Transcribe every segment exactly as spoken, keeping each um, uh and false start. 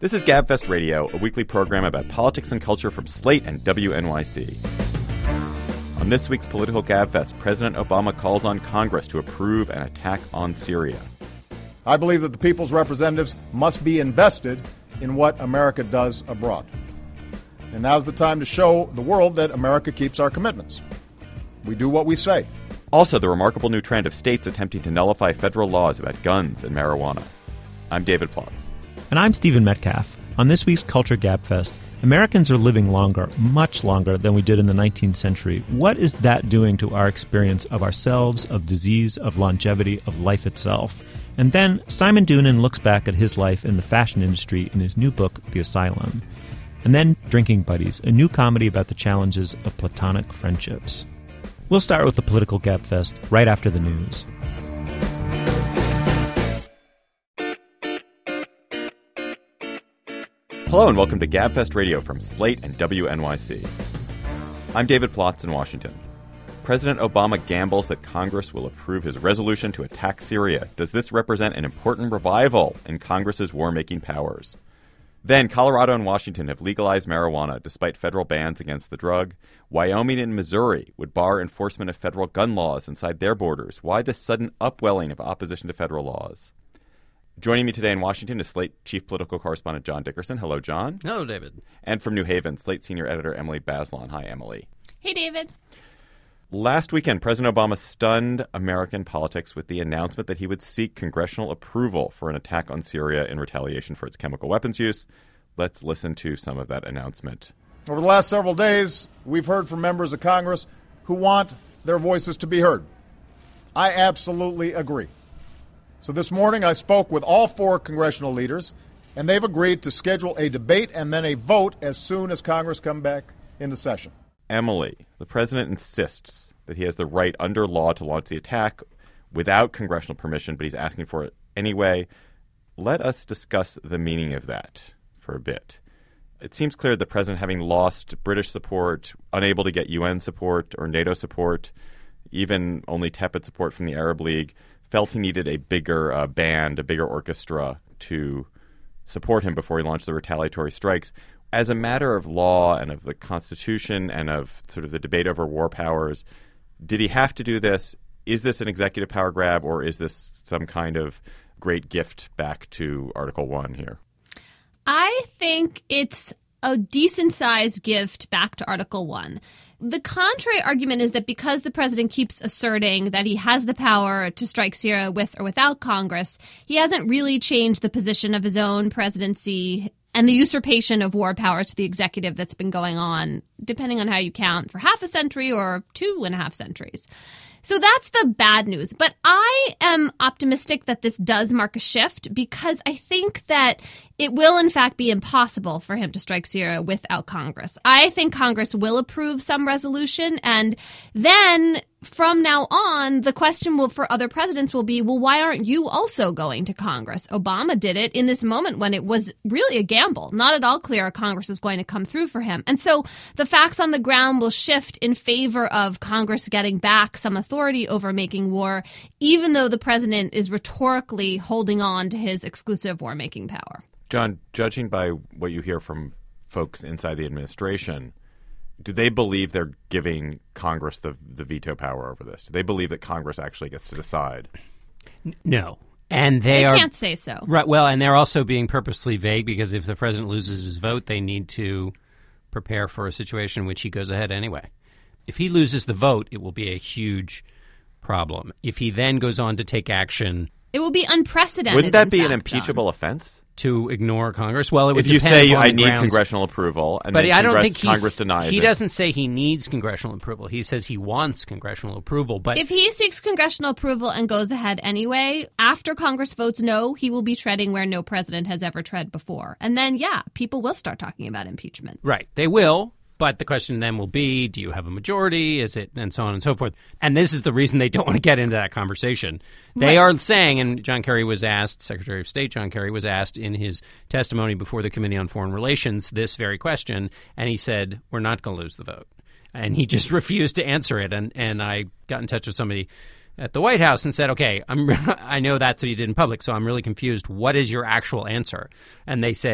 This is GabFest Radio, a weekly program about politics and culture from Slate and W N Y C. On this week's Political GabFest, President Obama calls on Congress to approve an attack on Syria. I believe that the people's representatives must be invested in what America does abroad. And now's the time to show the world that America keeps our commitments. We do what we say. Also, the remarkable new trend of states attempting to nullify federal laws about guns and marijuana. I'm David Plotz. And I'm Stephen Metcalf. On this week's Culture Gabfest, Americans are living longer, much longer than we did in the nineteenth century. What is that doing to our experience of ourselves, of disease, of longevity, of life itself? And then Simon Doonan looks back at his life in the fashion industry in his new book, The Asylum. And then Drinking Buddies, a new comedy about the challenges of platonic friendships. We'll start with the Political Gabfest right after the news. Hello and welcome to GabFest Radio from Slate and W N Y C. I'm David Plotz in Washington. President Obama gambles that Congress will approve his resolution to attack Syria. Does this represent an important revival in Congress's war-making powers? Then, Colorado and Washington have legalized marijuana despite federal bans against the drug. Wyoming and Missouri would bar enforcement of federal gun laws inside their borders. Why this sudden upwelling of opposition to federal laws? Joining me today in Washington is Slate chief political correspondent John Dickerson. Hello, John. Hello, David. And from New Haven, Slate senior editor Emily Bazelon. Hi, Emily. Hey, David. Last weekend, President Obama stunned American politics with the announcement that he would seek congressional approval for an attack on Syria in retaliation for its chemical weapons use. Let's listen to some of that announcement. Over the last several days, we've heard from members of Congress who want their voices to be heard. I absolutely agree. So this morning, I spoke with all four congressional leaders, and they've agreed to schedule a debate and then a vote as soon as Congress come back into session. Emily, the president insists that he has the right under law to launch the attack without congressional permission, but he's asking for it anyway. Let us discuss the meaning of that for a bit. It seems clear the president, having lost British support, unable to get U N support or NATO support, even only tepid support from the Arab League, felt he needed a bigger uh, band, a bigger orchestra to support him before he launched the retaliatory strikes. As a matter of law and of the Constitution and of sort of the debate over war powers, did he have to do this? Is this an executive power grab, or is this some kind of great gift back to Article One here? I think it's a decent-sized gift back to Article One. The contrary argument is that because the president keeps asserting that he has the power to strike Syria with or without Congress, he hasn't really changed the position of his own presidency and the usurpation of war powers to the executive that's been going on, depending on how you count, for half a century or two and a half centuries. So that's the bad news. But I am optimistic that this does mark a shift because I think that it will, in fact, be impossible for him to strike Syria without Congress. I think Congress will approve some resolution. And then from now on, the question will, for other presidents will be, well, why aren't you also going to Congress? Obama did it in this moment when it was really a gamble. Not at all clear Congress is going to come through for him. And so the facts on the ground will shift in favor of Congress getting back some authority over making war, even though the president is rhetorically holding on to his exclusive war-making power. John, judging by what you hear from folks inside the administration, do they believe they're giving Congress the, the veto power over this? Do they believe that Congress actually gets to decide? No. And they, they are, can't say so. Right. Well, and they're also being purposely vague because if the president loses his vote, they need to prepare for a situation in which he goes ahead anyway. If he loses the vote, it will be a huge problem. If he then goes on to take action, it will be unprecedented. Wouldn't that be fact, an impeachable John. offense? To ignore Congress? Well, it would if you depend say on I the need grounds. congressional approval, and but then I don't Congress, think he's, Congress denies he it. doesn't say he needs congressional approval. He says he wants congressional approval. But if he seeks congressional approval and goes ahead anyway, after Congress votes no, he will be treading where no president has ever tread before. And then, yeah, people will start talking about impeachment. Right. They will. But the question then will be, do you have a majority? Is it, and so on and so forth. And this is the reason they don't want to get into that conversation. They right. are saying, and John Kerry was asked, Secretary of State John Kerry was asked in his testimony before the Committee on Foreign Relations this very question, and he said, we're not going to lose the vote. And he just refused to answer it. And, and I got in touch with somebody at the White House and said, okay, I'm, I know that's what you did in public, so I'm really confused. What is your actual answer? And they said,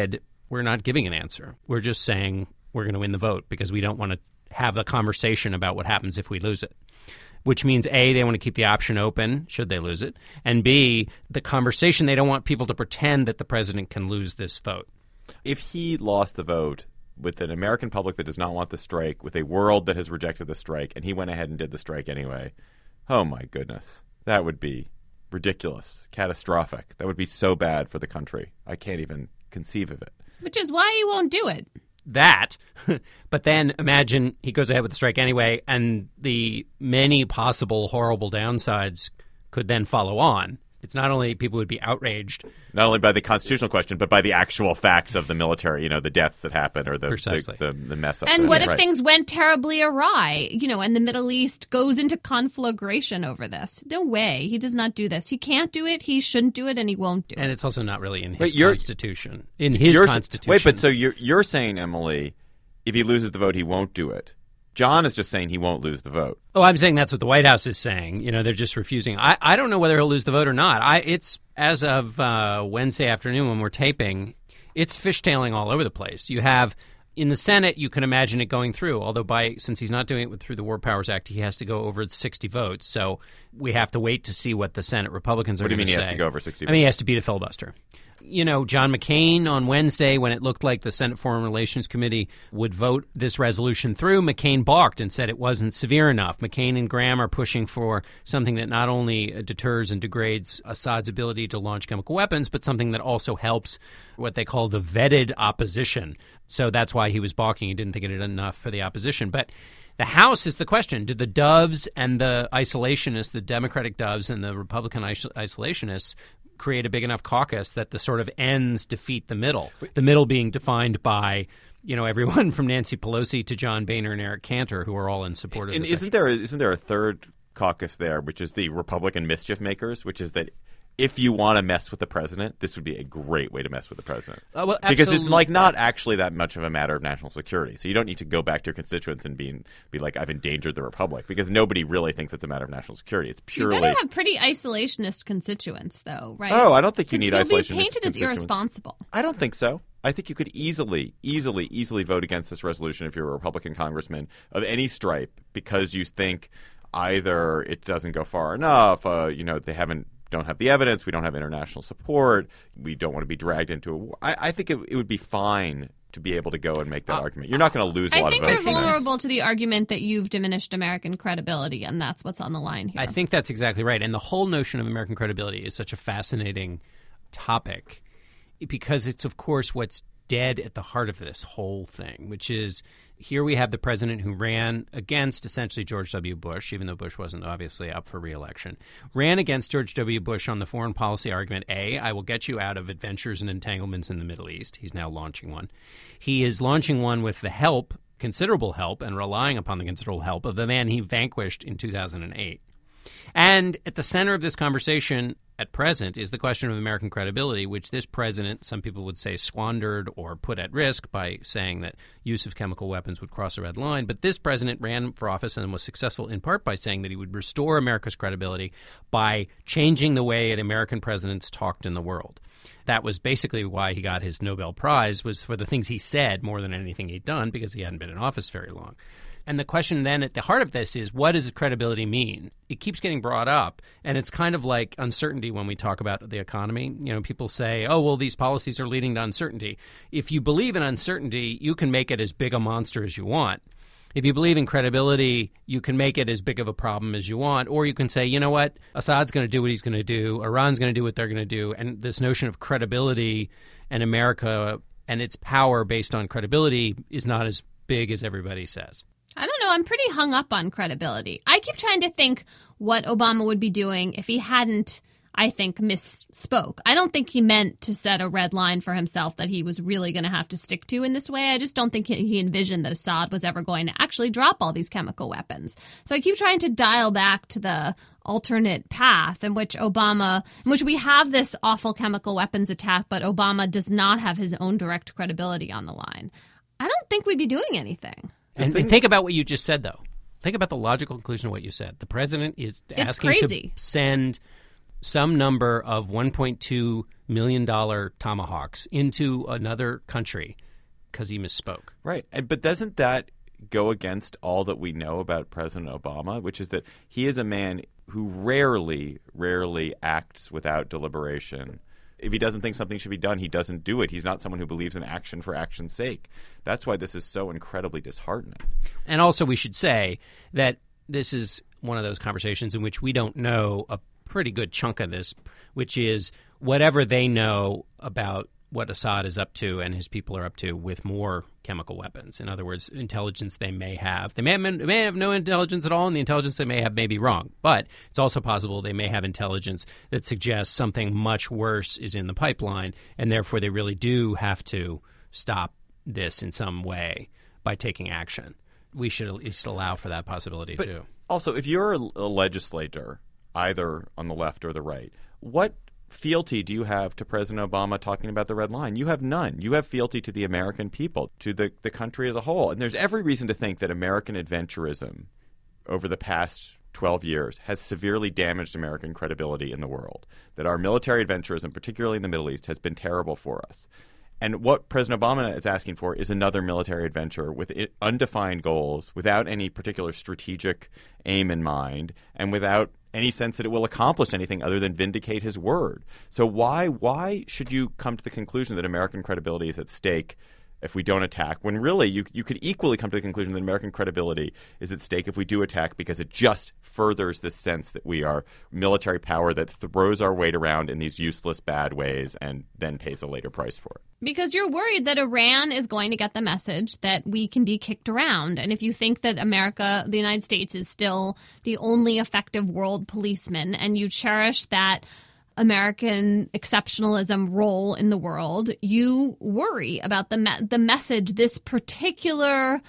we're not giving an answer. We're just saying we're going to win the vote because we don't want to have a conversation about what happens if we lose it. Which means, A, they want to keep the option open should they lose it, and B, the conversation, they don't want people to pretend that the president can lose this vote. If he lost the vote with an American public that does not want the strike, with a world that has rejected the strike, and he went ahead and did the strike anyway, oh my goodness, that would be ridiculous, catastrophic. That would be so bad for the country. I can't even conceive of it. Which is why he won't do it. That, but then imagine he goes ahead with the strike anyway, and the many possible horrible downsides could then follow on. It's not only people would be outraged. Not only by the constitutional question, but by the actual facts of the military, you know, the deaths that happen or the Precisely. the, the, the mess up. And what if right. things went terribly awry, you know, and the Middle East goes into conflagration over this? No way. He does not do this. He can't do it. He shouldn't do it, and he won't do it. And it's also not really in his Wait, you're- constitution. In his You're- constitution. Wait, but so you're, you're saying, Emily, if he loses the vote, he won't do it. John is just saying he won't lose the vote. Oh, I'm saying that's what the White House is saying. You know, they're just refusing. I, I don't know whether he'll lose the vote or not. I It's as of uh, Wednesday afternoon when we're taping, it's fishtailing all over the place. You have in the Senate, you can imagine it going through, although by since he's not doing it with, through the War Powers Act, he has to go over sixty votes. So we have to wait to see what the Senate Republicans are What do you going to mean say. he has to go over sixty I mean, he votes? has to beat a filibuster. You know, John McCain on Wednesday, when it looked like the Senate Foreign Relations Committee would vote this resolution through, McCain balked and said it wasn't severe enough. McCain and Graham are pushing for something that not only deters and degrades Assad's ability to launch chemical weapons, but something that also helps what they call the vetted opposition. So that's why he was balking. He didn't think it did enough for the opposition. But the House is the question. Do the doves and the isolationists, the Democratic doves and the Republican isol- isolationists, create a big enough caucus that the sort of ends defeat the middle? The middle being defined by, you know, everyone from Nancy Pelosi to John Boehner and Eric Cantor, who are all in support of And this. isn't there, isn't there a third caucus there, which is the Republican mischief makers, which is that if you want to mess with the president, this would be a great way to mess with the president. Uh, well, because it's absolutely. like not actually that much of a matter of national security. So you don't need to go back to your constituents and be, be like, I've endangered the republic, because nobody really thinks it's a matter of national security. It's purely. You better have pretty isolationist constituents, though, right? Oh, I don't think you need 'Cause you'll isolationist be painted as constituents. irresponsible. I don't think so. I think you could easily, easily, easily vote against this resolution if you're a Republican congressman of any stripe because you think either it doesn't go far enough, uh, you know, they haven't don't have the evidence, we don't have international support, we don't want to be dragged into a war. I, I think it, it would be fine to be able to go and make that Uh, argument. You're not going to lose a I lot think of you're votes. tonight. vulnerable to the argument that you've diminished American credibility, and that's what's on the line here. I think that's exactly right. And the whole notion of American credibility is such a fascinating topic because it's, of course, what's dead at the heart of this whole thing, which is here we have the president who ran against essentially George W. Bush, even though Bush wasn't obviously up for re-election, ran against George W. Bush on the foreign policy argument, A, I will get you out of adventures and entanglements in the Middle East. He's now launching one. He is launching one with the help, considerable help, and relying upon the considerable help of the man he vanquished in two thousand eight. And at the center of this conversation at present is the question of American credibility, which this president, some people would say, squandered or put at risk by saying that use of chemical weapons would cross a red line. But this president ran for office and was successful in part by saying that he would restore America's credibility by changing the way American presidents talked in the world. That was basically why he got his Nobel Prize, was for the things he said more than anything he'd done, because he hadn't been in office very long. And the question then at the heart of this is, what does credibility mean? It keeps getting brought up, and it's kind of like uncertainty when we talk about the economy. You know, people say, oh, well, these policies are leading to uncertainty. If you believe in uncertainty, you can make it as big a monster as you want. If you believe in credibility, you can make it as big of a problem as you want. Or you can say, you know what, Assad's going to do what he's going to do, Iran's going to do what they're going to do, and this notion of credibility and America and its power based on credibility is not as big as everybody says. I don't know. I'm pretty hung up on credibility. I keep trying to think what Obama would be doing if he hadn't, I think, misspoke. I don't think he meant to set a red line for himself that he was really going to have to stick to in this way. I just don't think he envisioned that Assad was ever going to actually drop all these chemical weapons. So I keep trying to dial back to the alternate path in which Obama, in which we have this awful chemical weapons attack, but Obama does not have his own direct credibility on the line. I don't think we'd be doing anything. And, and think about what you just said, though. Think about the logical conclusion of what you said. The president is It's asking crazy. to send some number of one point two million dollars tomahawks into another country because he misspoke. Right. And, but doesn't that go against all that we know about President Obama, which is that he is a man who rarely, rarely acts without deliberation. If he doesn't think something should be done, he doesn't do it. He's not someone who believes in action for action's sake. That's why this is so incredibly disheartening. And also we should say that this is one of those conversations in which we don't know a pretty good chunk of this, which is whatever they know about what Assad is up to and his people are up to with more chemical weapons. In other words, intelligence they may have. They may have, may have no intelligence at all, and the intelligence they may have may be wrong. But it's also possible they may have intelligence that suggests something much worse is in the pipeline, and therefore they really do have to stop this in some way by taking action. We should at least allow for that possibility, but too. Also, if you're a, a legislator, either on the left or the right, what fealty do you have to President Obama talking about the red line? You have none. You have fealty to the American people, to the, the country as a whole. And there's every reason to think that American adventurism over the past twelve years has severely damaged American credibility in the world, that our military adventurism, particularly in the Middle East, has been terrible for us. And what President Obama is asking for is another military adventure with undefined goals, without any particular strategic aim in mind, and without any sense that it will accomplish anything other than vindicate his word. So why why should you come to the conclusion that American credibility is at stake if we don't attack, when really you you could equally come to the conclusion that American credibility is at stake if we do attack, because it just furthers this sense that we are military power that throws our weight around in these useless bad ways and then pays a later price for it. Because you're worried that Iran is going to get the message that we can be kicked around. And if you think that America, the United States, is still the only effective world policeman, and you cherish that American exceptionalism role in the world, you worry about the me- the message this particular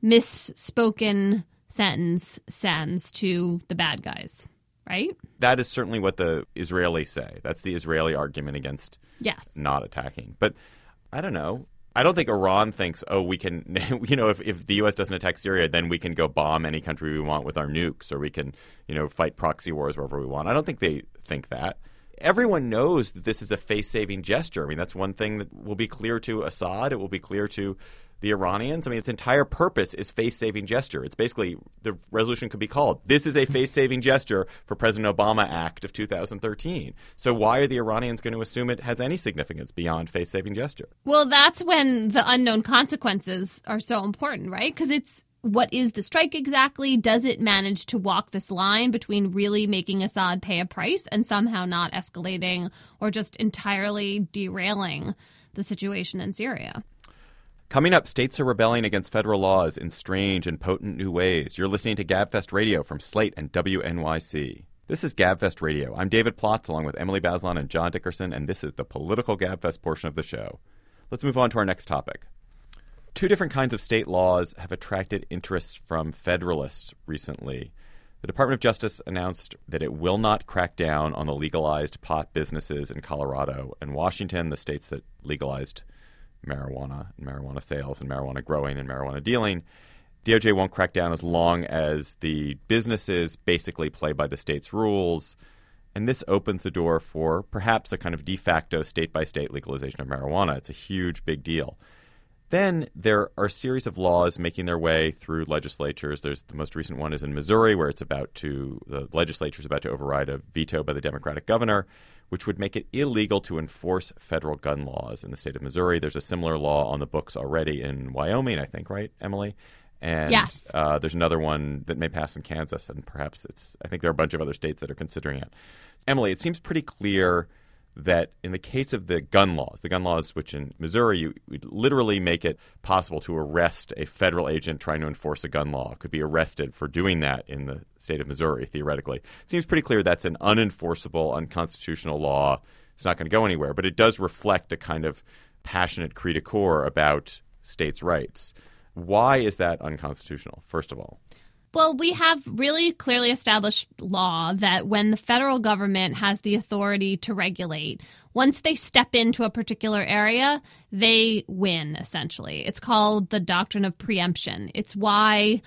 misspoken sentence sends to the bad guys, right? That is certainly what the Israelis say. That's the Israeli argument against yes. not attacking. But I don't know. I don't think Iran thinks, oh, we can, you know, if, if the U S doesn't attack Syria, then we can go bomb any country we want with our nukes, or we can, you know, fight proxy wars wherever we want. I don't think they think that. Everyone knows that this is a face-saving gesture. I mean, that's one thing that will be clear to Assad. It will be clear to the Iranians. I mean, its entire purpose is face-saving gesture. It's basically, the resolution could be called, this is a face-saving gesture for President Obama Act of two thousand thirteen. So why are the Iranians going to assume it has any significance beyond face-saving gesture? Well, that's when the unknown consequences are so important, right? Because it's, what is the strike exactly? Does it manage to walk this line between really making Assad pay a price and somehow not escalating or just entirely derailing the situation in Syria? Coming up, states are rebelling against federal laws in strange and potent new ways. You're listening to GabFest Radio from Slate and W N Y C. This is GabFest Radio. I'm David Plotz, along with Emily Bazelon and John Dickerson, and this is the political GabFest portion of the show. Let's move on to our next topic. Two different kinds of state laws have attracted interest from Federalists recently. The Department of Justice announced that it will not crack down on the legalized pot businesses in Colorado and Washington, the states that legalized marijuana and marijuana sales and marijuana growing and marijuana dealing. D O J won't crack down as long as the businesses basically play by the state's rules. And this opens the door for perhaps a kind of de facto state-by-state legalization of marijuana. It's a huge, big deal. Then there are a series of laws making their way through legislatures. There's the most recent one is in Missouri, where it's about to the legislature is about to override a veto by the Democratic governor, which would make it illegal to enforce federal gun laws in the state of Missouri. There's a similar law on the books already in Wyoming, I think, right, Emily? And yes. uh, there's another one that may pass in Kansas, and perhaps it's – I think there are a bunch of other states that are considering it. Emily, it seems pretty clear – that in the case of the gun laws, the gun laws which in Missouri, you would literally make it possible to arrest a federal agent trying to enforce a gun law, could be arrested for doing that in the state of Missouri, theoretically. It seems pretty clear that's an unenforceable, unconstitutional law. It's not going to go anywhere, but it does reflect a kind of passionate cri de coeur about states' rights. Why is that unconstitutional, first of all? Well, we have really clearly established law that when the federal government has the authority to regulate, once they step into a particular area, they win, essentially. It's called the doctrine of preemption. It's why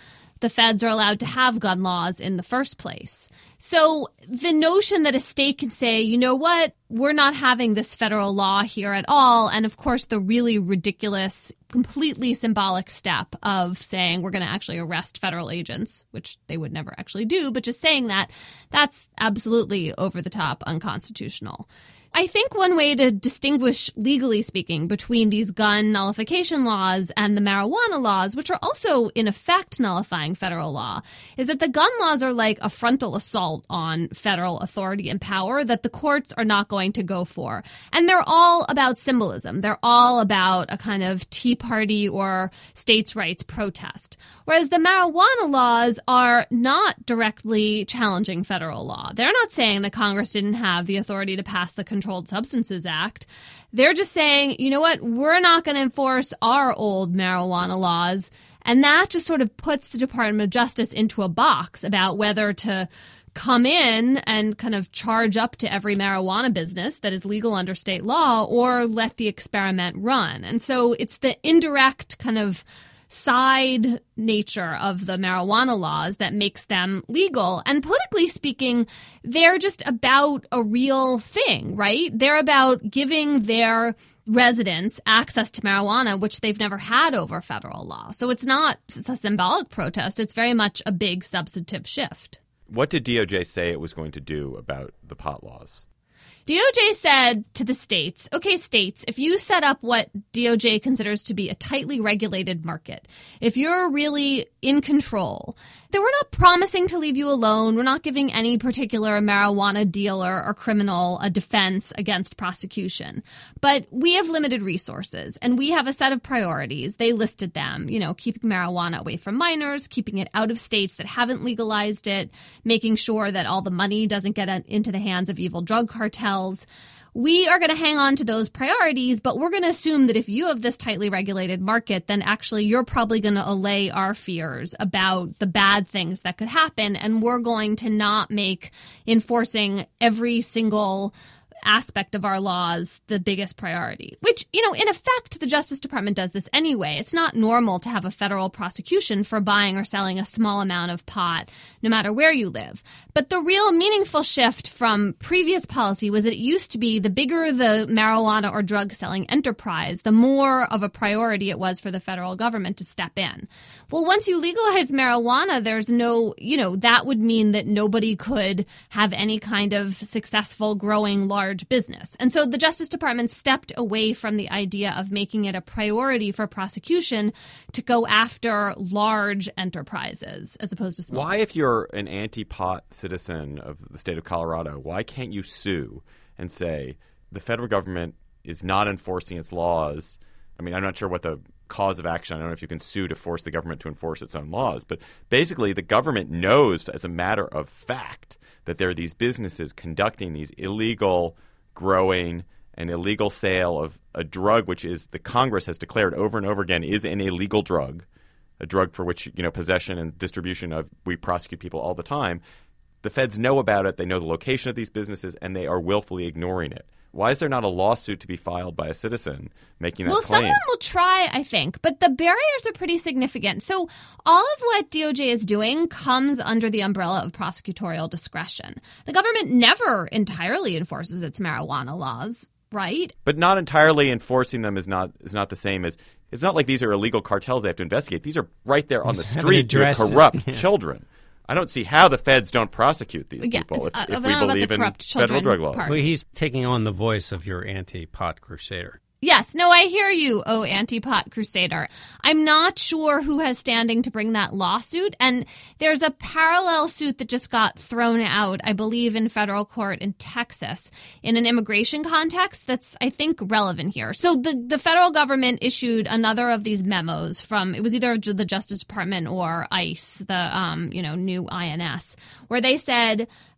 the feds are allowed to have gun laws in the first place. So the notion that a state can say, you know what, we're not having this federal law here at all. And of course, the really ridiculous, completely symbolic step of saying we're going to actually arrest federal agents, which they would never actually do. But just saying that, that's absolutely over the top unconstitutional. I think one way to distinguish, legally speaking, between these gun nullification laws and the marijuana laws, which are also in effect nullifying federal law, is that the gun laws are like a frontal assault on federal authority and power that the courts are not going to go for. And they're all about symbolism. They're all about a kind of Tea Party or states' rights protest. Whereas the marijuana laws are not directly challenging federal law. They're not saying that Congress didn't have the authority to pass the Controlled Substances Act. They're just saying, you know what, we're not going to enforce our old marijuana laws. And that just sort of puts the Department of Justice into a box about whether to come in and kind of charge up to every marijuana business that is legal under state law or let the experiment run. And so it's the indirect kind of side nature of the marijuana laws that makes them legal. And politically speaking, they're just about a real thing, right? They're about giving their residents access to marijuana, which they've never had over federal law. So it's not a symbolic protest. It's very much a big substantive shift. What did D O J say it was going to do about the pot laws? D O J said to the states, okay, states, if you set up what D O J considers to be a tightly regulated market, if you're really in control, then we're not promising to leave you alone. We're not giving any particular marijuana dealer or criminal a defense against prosecution. But we have limited resources and we have a set of priorities. They listed them, you know, keeping marijuana away from minors, keeping it out of states that haven't legalized it, making sure that all the money doesn't get into the hands of evil drug cartels. We are going to hang on to those priorities, but we're going to assume that if you have this tightly regulated market, then actually you're probably going to allay our fears about the bad things that could happen. And we're going to not make enforcing every single aspect of our laws the biggest priority, which, you know, in effect, the Justice Department does this anyway. It's not normal to have a federal prosecution for buying or selling a small amount of pot, no matter where you live. But the real meaningful shift from previous policy was that it used to be the bigger the marijuana or drug selling enterprise, the more of a priority it was for the federal government to step in. Well, once you legalize marijuana, there's no, you know, that would mean that nobody could have any kind of successful, growing, large business. And so the Justice Department stepped away from the idea of making it a priority for prosecution to go after large enterprises as opposed to small. Why, if you're an anti-pot citizen of the state of Colorado, why can't you sue and say the federal government is not enforcing its laws? I mean, I'm not sure what the cause of action. I don't know if you can sue to force the government to enforce its own laws. But basically, the government knows as a matter of fact that there are these businesses conducting these illegal growing and illegal sale of a drug which is the Congress has declared over and over again is an illegal drug, a drug for which, you know, possession and distribution of, we prosecute people all the time. The feds know about it. They know the location of these businesses, and they are willfully ignoring it. Why is there not a lawsuit to be filed by a citizen making that well, claim? Well, someone will try, I think, but the barriers are pretty significant. So all of what D O J is doing comes under the umbrella of prosecutorial discretion. The government never entirely enforces its marijuana laws, right? But not entirely enforcing them is not is not the same as – it's not like these are illegal cartels they have to investigate. These are right there on the street to corrupt yeah. children. I don't see how the feds don't prosecute these yeah, people if, uh, if we believe in federal drug laws. Well, he's taking on the voice of your anti-pot crusader. Yes. No, I hear you, oh anti-pot crusader. I'm not sure who has standing to bring that lawsuit. And there's a parallel suit that just got thrown out, I believe, in federal court in Texas in an immigration context that's, I think, relevant here. So the, the federal government issued another of these memos from, it was either the Justice Department or ICE, the, um, you know, new I N S, where they said,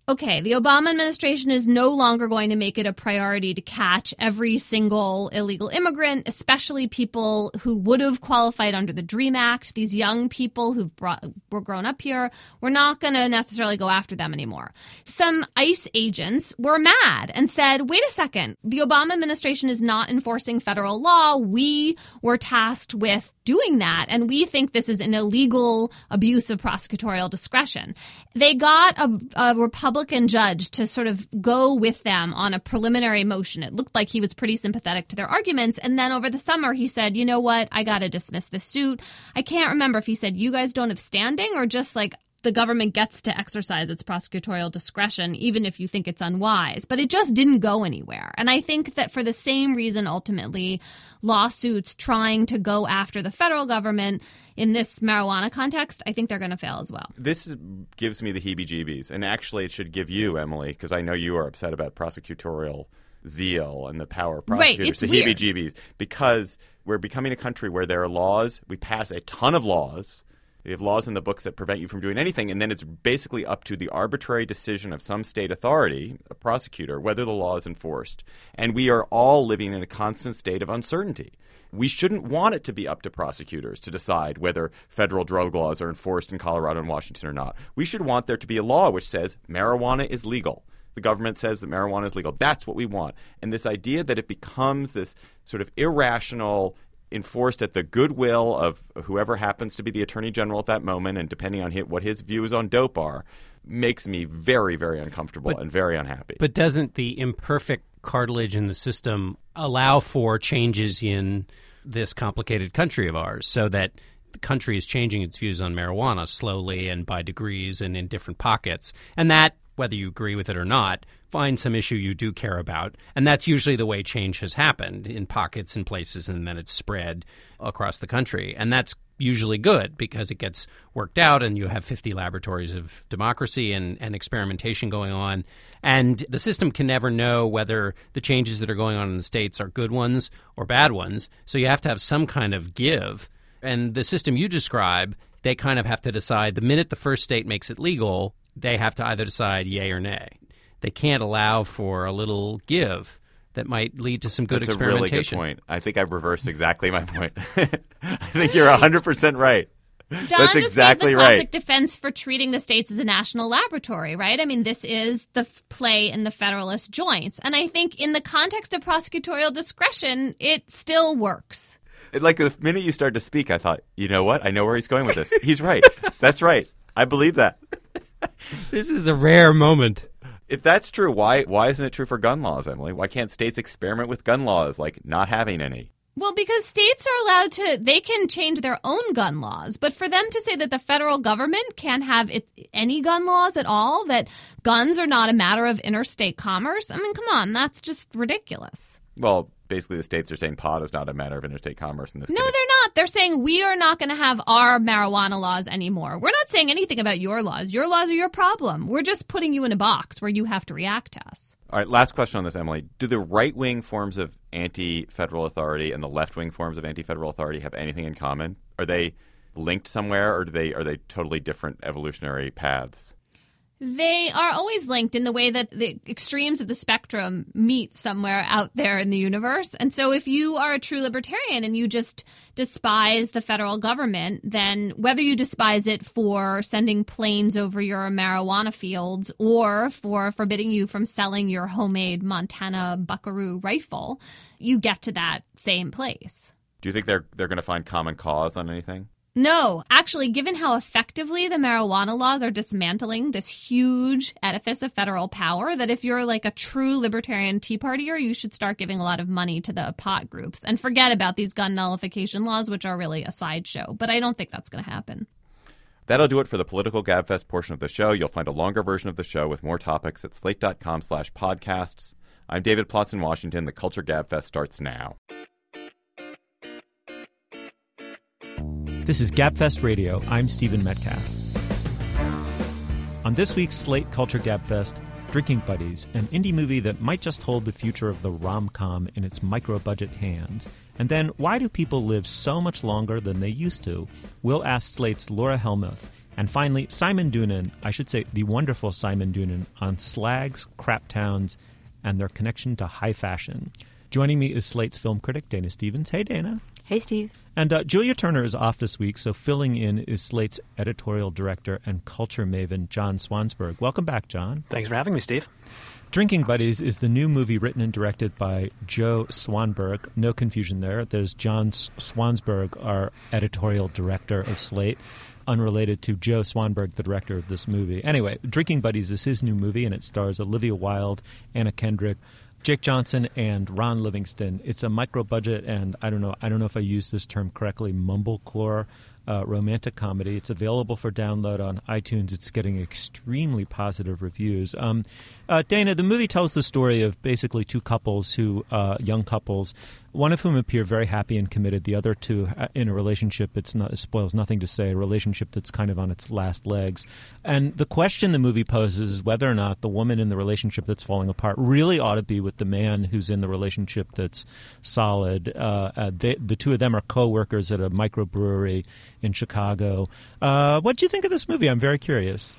okay, the Obama administration is no longer going to make it a priority to catch every single illegal immigrant, especially people who would have qualified under the DREAM Act. These young people who were grown up here, we're not going to necessarily go after them anymore. Some ICE agents were mad and said, wait a second, the Obama administration is not enforcing federal law. We were tasked with doing that, and we think this is an illegal abuse of prosecutorial discretion. They got a, a Republican judge to sort of go with them on a preliminary motion. It looked like he was pretty sympathetic to their arguments, and then over the summer he said, you know what, I got to dismiss this suit. I can't remember if he said you guys don't have standing or just like the government gets to exercise its prosecutorial discretion, even if you think it's unwise. But it just didn't go anywhere. And I think that for the same reason, ultimately, lawsuits trying to go after the federal government in this marijuana context, I think they're going to fail as well. This gives me the heebie-jeebies. And actually, it should give you, Emily, because I know you are upset about prosecutorial zeal and the power of prosecutors, right, it's the weird. heebie-jeebies, because we're becoming a country where there are laws. We pass a ton of laws. We have laws in the books that prevent you from doing anything, and then it's basically up to the arbitrary decision of some state authority, a prosecutor, whether the law is enforced. And we are all living in a constant state of uncertainty. We shouldn't want it to be up to prosecutors to decide whether federal drug laws are enforced in Colorado and Washington or not. We should want there to be a law which says marijuana is legal. The government says that marijuana is legal. That's what we want. And this idea that it becomes this sort of irrational, enforced at the goodwill of whoever happens to be the attorney general at that moment, and depending on his, what his views on dope are, makes me very, very uncomfortable but, and very unhappy. But doesn't the imperfect cartilage in the system allow for changes in this complicated country of ours so that the country is changing its views on marijuana slowly and by degrees and in different pockets? And that, whether you agree with it or not, find some issue you do care about. And that's usually the way change has happened, in pockets and places, and then it's spread across the country. And that's usually good because it gets worked out and you have fifty laboratories of democracy and, and experimentation going on. And the system can never know whether the changes that are going on in the states are good ones or bad ones. So you have to have some kind of give. And the system you describe, they kind of have to decide the minute the first state makes it legal, they have to either decide yay or nay. They can't allow for a little give that might lead to some good That's experimentation. That's a really good point. I think I've reversed exactly my point. I think you're one hundred percent right. John That's just exactly gave the classic right. defense for treating the states as a national laboratory, right? I mean, this is the f- play in the Federalist joints. And I think in the context of prosecutorial discretion, it still works. It, like the minute you started to speak, I thought, you know what? I know where he's going with this. He's right. That's right. I believe that. This is a rare moment. If that's true, why why isn't it true for gun laws, Emily? Why can't states experiment with gun laws, like not having any? Well, because states are allowed to, they can change their own gun laws. But for them to say that the federal government can't have it, any gun laws at all, that guns are not a matter of interstate commerce, I mean, come on, that's just ridiculous. Well, basically the states are saying pot is not a matter of interstate commerce in this No, case. they're not. They're saying we are not going to have our marijuana laws anymore. We're not saying anything about your laws. Your laws are your problem. We're just putting you in a box where you have to react to us. All right, last question on this, Emily. Do the right-wing forms of anti-federal authority and the left-wing forms of anti-federal authority have anything in common? Are they linked somewhere, or do they are they totally different evolutionary paths? They are always linked in the way that the extremes of the spectrum meet somewhere out there in the universe. And so if you are a true libertarian and you just despise the federal government, then whether you despise it for sending planes over your marijuana fields or for forbidding you from selling your homemade Montana Buckaroo rifle, you get to that same place. Do you think they're they're going to find common cause on anything? No, actually, given how effectively the marijuana laws are dismantling this huge edifice of federal power, that if you're like a true libertarian Tea Partier, you should start giving a lot of money to the pot groups and forget about these gun nullification laws, which are really a sideshow. But I don't think that's going to happen. That'll do it for the Political Gabfest portion of the show. You'll find a longer version of the show with more topics at slate.com slash podcasts. I'm David Plotz in Washington. The Culture Gabfest starts now. This is Gabfest Radio. I'm Stephen Metcalf. On this week's Slate Culture Gabfest, Drinking Buddies, an indie movie that might just hold the future of the rom-com in its micro-budget hands. And then, why do people live so much longer than they used to? We'll ask Slate's Laura Helmuth And finally, Simon Doonan, I should say the wonderful Simon Doonan, on slags, crap towns, and their connection to high fashion. Joining me is Slate's film critic, Dana Stevens. Hey, Dana. Hey, Steve. And uh, Julia Turner is off this week, so filling in is Slate's editorial director and culture maven, John Swansburg. Welcome back, John. Thanks for having me, Steve. Drinking Buddies is the new movie written and directed by Joe Swanberg. No confusion there. There's John Swansburg, our editorial director of Slate, unrelated to Joe Swanberg, the director of this movie. Anyway, Drinking Buddies is his new movie, and it stars Olivia Wilde, Anna Kendrick, Jake Johnson, and Ron Livingston. It's a micro-budget, and I don't know, I don't know if I used this term correctly, mumblecore uh, romantic comedy. It's available for download on iTunes. It's getting extremely positive reviews. Um, uh, Dana, the movie tells the story of basically two couples who, uh, young couples, one of whom appear very happy and committed, the other two in a relationship, it's not, it spoils nothing to say, a relationship that's kind of on its last legs. And the question the movie poses is whether or not the woman in the relationship that's falling apart really ought to be with the man who's in the relationship that's solid. Uh, uh, they, the two of them are co-workers at a microbrewery in Chicago. Uh, what do you think of this movie? I'm very curious.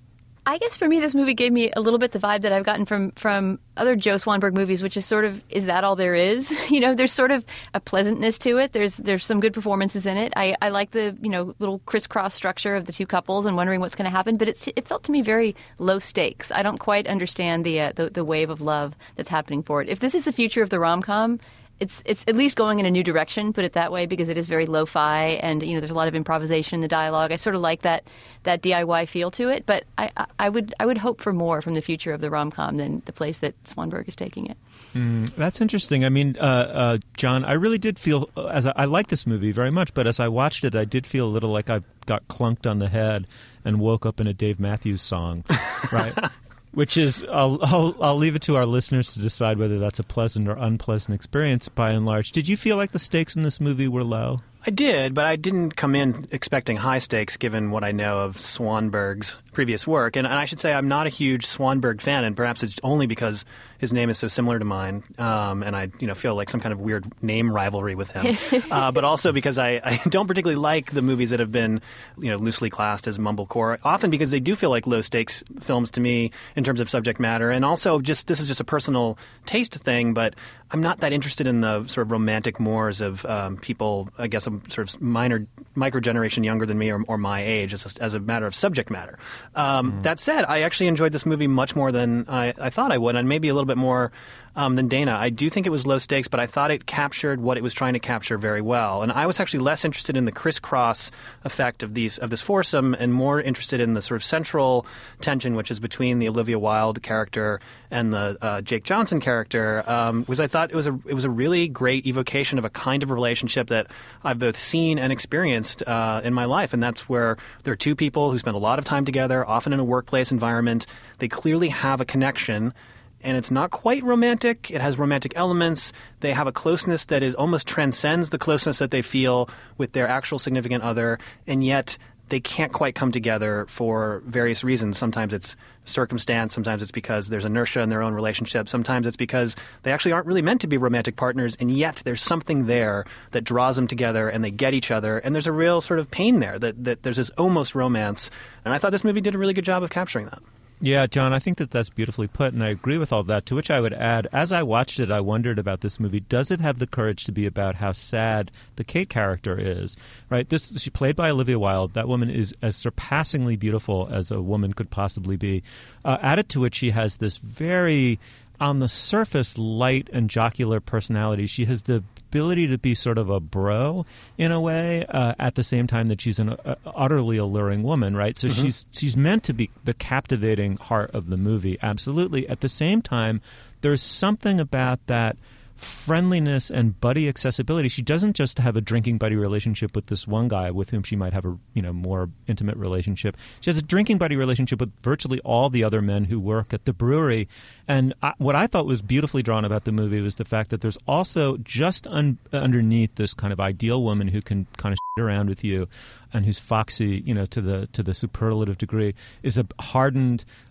I guess for me, this movie gave me a little bit the vibe that I've gotten from from other Joe Swanberg movies, which is sort of, is that all there is? You know, there's sort of a pleasantness to it. There's there's some good performances in it. I, I like the, you know, little crisscross structure of the two couples and wondering what's going to happen. But it's, it felt to me very low stakes. I don't quite understand the, uh, the the wave of love that's happening for it. If this is the future of the rom-com, It's it's at least going in a new direction, put it that way, because it is very lo-fi and, you know, there's a lot of improvisation in the dialogue. I sort of like that that D I Y feel to it, but I, I, I would I would hope for more from the future of the rom-com than the place that Swanberg is taking it. Mm, that's interesting. I mean, uh, uh, John, I really did feel, as I, I like this movie very much, but as I watched it, I did feel a little like I got clunked on the head and woke up in a Dave Matthews song, right? Which is, I'll, I'll I'll leave it to our listeners to decide whether that's a pleasant or unpleasant experience by and large. Did you feel like the stakes in this movie were low? I did, but I didn't come in expecting high stakes given what I know of Swanberg's previous work. And, and I should say I'm not a huge Swanberg fan, and perhaps it's only because his name is so similar to mine, um, and I you know feel like some kind of weird name rivalry with him. uh, but also because I, I don't particularly like the movies that have been you know loosely classed as mumblecore, often because they do feel like low-stakes films to me in terms of subject matter. And also, just this is just a personal taste thing, but I'm not that interested in the sort of romantic mores of um, people, I guess, I'm sort of minor, micro-generation younger than me or, or my age as a, as a matter of subject matter. Um, mm. That said, I actually enjoyed this movie much more than I, I thought I would, and maybe a little bit more um, than Dana. I do think it was low stakes, but I thought it captured what it was trying to capture very well. And I was actually less interested in the crisscross effect of these of this foursome and more interested in the sort of central tension, which is between the Olivia Wilde character and the uh, Jake Johnson character, um, was I thought it was a it was a really great evocation of a kind of relationship that I've both seen and experienced uh, in my life, and that's where there are two people who spend a lot of time together, often in a workplace environment. They clearly have a connection, and it's not quite romantic. It has romantic elements. They have a closeness that is almost transcends the closeness that they feel with their actual significant other, and yet they can't quite come together for various reasons. Sometimes it's circumstance. Sometimes it's because there's inertia in their own relationship. Sometimes it's because they actually aren't really meant to be romantic partners, and yet there's something there that draws them together, and they get each other, and there's a real sort of pain there, that, that there's this almost romance. And I thought this movie did a really good job of capturing that. Yeah, John, I think that that's beautifully put, and I agree with all that, to which I would add, as I watched it, I wondered about this movie, does it have the courage to be about how sad the Kate character is? Right? This, she played by Olivia Wilde. That woman is as surpassingly beautiful as a woman could possibly be. Uh, added to which she has this very, on the surface, light and jocular personality. She has the ability to be sort of a bro in a way, uh, at the same time that she's an uh, utterly alluring woman, right? So mm-hmm. she's she's meant to be the captivating heart of the movie, absolutely. At the same time, there's something about that friendliness and buddy accessibility. She doesn't just have a drinking buddy relationship with this one guy with whom she might have a you know more intimate relationship. She has a drinking buddy relationship with virtually all the other men who work at the brewery. And I, what I thought was beautifully drawn about the movie was the fact that there's also just un, underneath this kind of ideal woman who can kind of shit around with you and who's foxy, you know, to the to the superlative degree, is a hardened,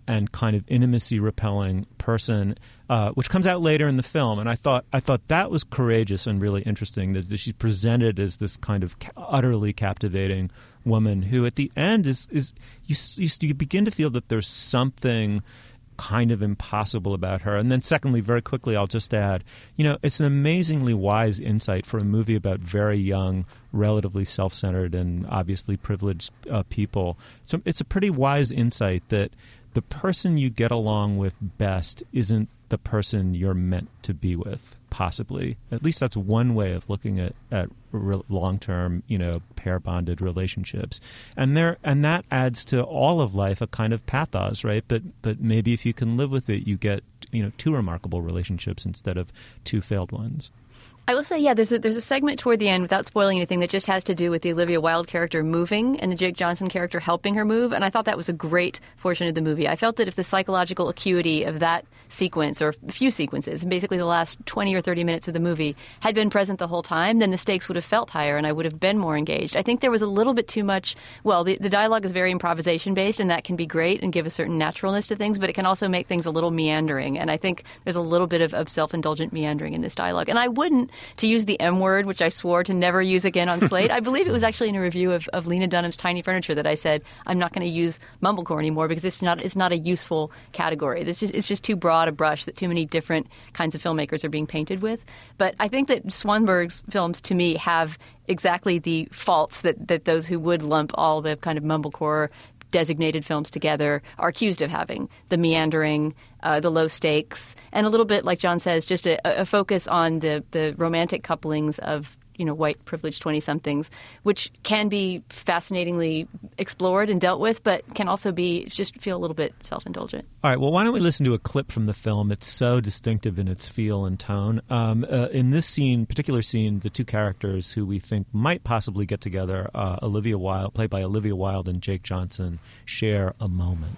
and kind of intimacy repelling person, uh, which comes out later in the film. And I thought I thought that was courageous and really interesting, that, that she's presented as this kind of ca- utterly captivating woman who at the end is, is you, you, you begin to feel that there's something kind of impossible about her. And then secondly, very quickly, I'll just add, you know, it's an amazingly wise insight for a movie about very young, relatively self-centered and obviously privileged uh, people. So it's a pretty wise insight that the person you get along with best isn't the person you're meant to be with, possibly. At least that's one way of looking at, at re- long-term, you know, pair-bonded relationships. And there, and that adds to all of life a kind of pathos, right? But but maybe if you can live with it, you get, you know, two remarkable relationships instead of two failed ones. I will say, yeah, there's a, there's a segment toward the end, without spoiling anything, that just has to do with the Olivia Wilde character moving and the Jake Johnson character helping her move. And I thought that was a great portion of the movie. I felt that if the psychological acuity of that sequence, or a few sequences, basically the last twenty or thirty minutes of the movie, had been present the whole time, then the stakes would have felt higher and I would have been more engaged. I think there was a little bit too much, well, the, the dialogue is very improvisation-based, and that can be great and give a certain naturalness to things, but it can also make things a little meandering. And I think there's a little bit of, of self-indulgent meandering in this dialogue. And I wouldn't, to use the M word, which I swore to never use again on Slate. I believe it was actually in a review of, of Lena Dunham's Tiny Furniture that I said I'm not going to use mumblecore anymore because it's not it's not a useful category. It's just, it's just too broad a brush that too many different kinds of filmmakers are being painted with. But I think that Swanberg's films, to me, have exactly the faults that, that those who would lump all the kind of mumblecore designated films together are accused of having. The meandering, uh, the low stakes, and a little bit, like John says, just a, a focus on the, the romantic couplings of, you know, white privileged twenty-somethings, which can be fascinatingly explored and dealt with, but can also be just feel a little bit self-indulgent. All right, well, why don't we listen to a clip from the film? It's so distinctive in its feel and tone. Um, uh, in this scene, particular scene, the two characters who we think might possibly get together, uh, Olivia Wilde, played by Olivia Wilde, and Jake Johnson, share a moment.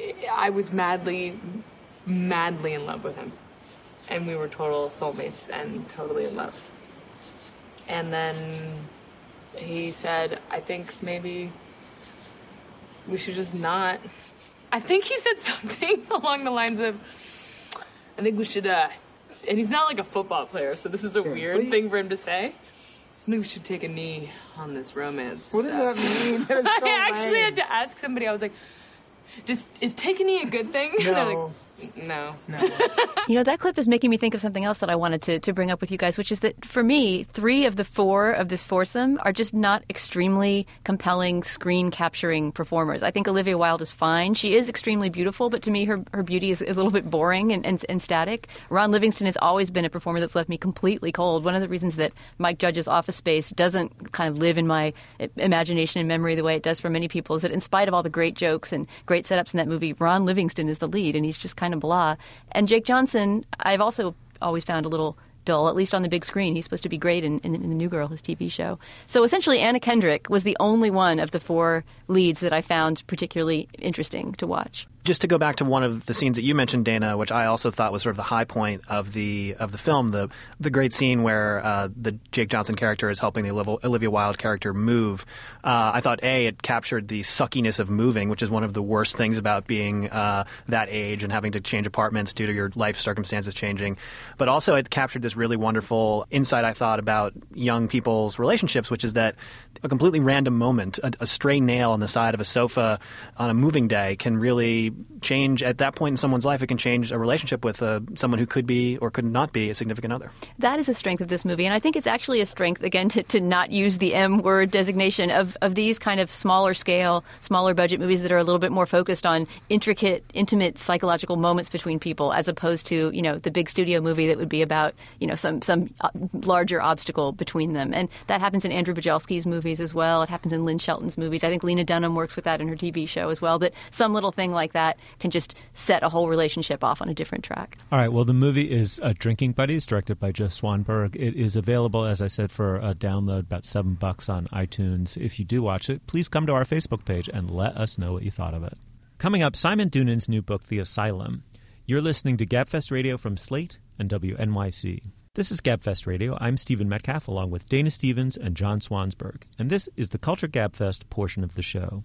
I was madly, madly in love with him. And we were total soulmates and totally in love. And then he said, I think maybe we should just not. I think he said something along the lines of, I think we should, uh, and he's not like a football player, so this is a sure. weird thing for him to say. I think we should take a knee on this romance What stuff. does that mean? That is so I actually lame. had to ask somebody, I was like, just, is take a knee a good thing? No. And they're like, no. no. You know, that clip is making me think of something else that I wanted to, to bring up with you guys, which is that for me, three of the four of this foursome are just not extremely compelling screen capturing performers. I think Olivia Wilde is fine. She is extremely beautiful, but to me, her, her beauty is, is a little bit boring and, and, and static. Ron Livingston has always been a performer that's left me completely cold. One of the reasons that Mike Judge's Office Space doesn't kind of live in my imagination and memory the way it does for many people is that in spite of all the great jokes and great setups in that movie, Ron Livingston is the lead, and he's just kind of blah. And Jake Johnson, I've also always found a little dull, at least on the big screen. He's supposed to be great in, in, in The New Girl, his T V show. So essentially, Anna Kendrick was the only one of the four leads that I found particularly interesting to watch. Just to go back to one of the scenes that you mentioned, Dana, which I also thought was sort of the high point of the of the film, the the great scene where uh, the Jake Johnson character is helping the Olivia Wilde character move. Uh, I thought, A, it captured the suckiness of moving, which is one of the worst things about being uh, that age and having to change apartments due to your life circumstances changing. But also it captured this really wonderful insight, I thought, about young people's relationships, which is that a completely random moment, a, a stray nail on the side of a sofa on a moving day can really change, at that point in someone's life, it can change a relationship with uh, someone who could be or could not be a significant other. That is a strength of this movie, and I think it's actually a strength, again, to, to not use the M word designation of, of these kind of smaller scale, smaller budget movies that are a little bit more focused on intricate, intimate psychological moments between people, as opposed to, you know, the big studio movie that would be about, you know, some, some larger obstacle between them. And that happens in Andrew Bujalski's movies as well. It happens in Lynn Shelton's movies. I think Lena Dunham works with that in her T V show as well, that some little thing like that can just set a whole relationship off on a different track. All right. Well, the movie is uh, Drinking Buddies, directed by Joe Swanberg. It is available, as I said, for a download, about seven bucks on iTunes. If you do watch it, please come to our Facebook page and let us know what you thought of it. Coming up, Simon Doonan's new book, The Asylum. You're listening to Gabfest Radio from Slate and W N Y C. This is Gabfest Radio. I'm Stephen Metcalf, along with Dana Stevens and John Swansberg. And this is the Culture Gabfest portion of the show.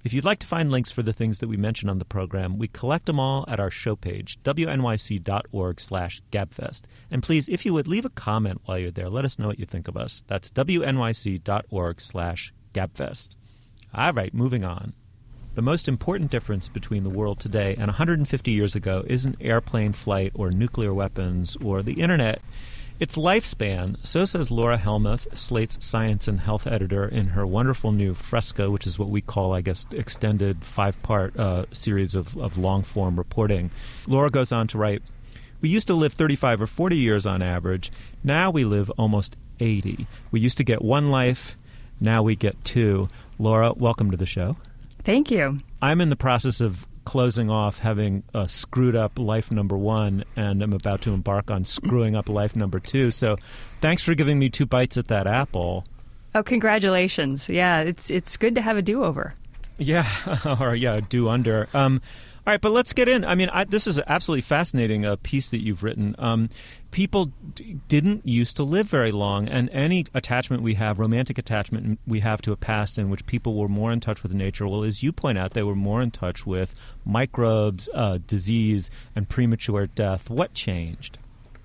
If you'd like to find links for the things that we mentioned on the program, we collect them all at our show page, W N Y C dot org slash gabfest. And please, if you would, leave a comment while you're there. Let us know what you think of us. That's W N Y C dot org slash gabfest. All right, moving on. The most important difference between the world today and one hundred fifty years ago isn't airplane flight or nuclear weapons or the internet. It's lifespan. So says Laura Helmuth, Slate's science and health editor, in her wonderful new Fresco, which is what we call, I guess, extended five-part uh, series of, of long-form reporting. Laura goes on to write, "We used to live thirty-five or forty years on average. Now we live almost eighty. We used to get one life. Now we get two." Laura, welcome to the show. Thank you. I'm in the process of closing off having uh, screwed up life number one, and I'm about to embark on screwing up life number two. So thanks for giving me two bites at that apple. Oh, congratulations. Yeah, it's it's good to have a do-over. Yeah, or yeah, do under. Um, all right, but let's get in. I mean, I, this is an absolutely fascinating uh, piece that you've written. Um, people d- didn't used to live very long, and any attachment we have, romantic attachment we have to a past in which people were more in touch with nature, well, as you point out, they were more in touch with microbes, uh, disease, and premature death. What changed?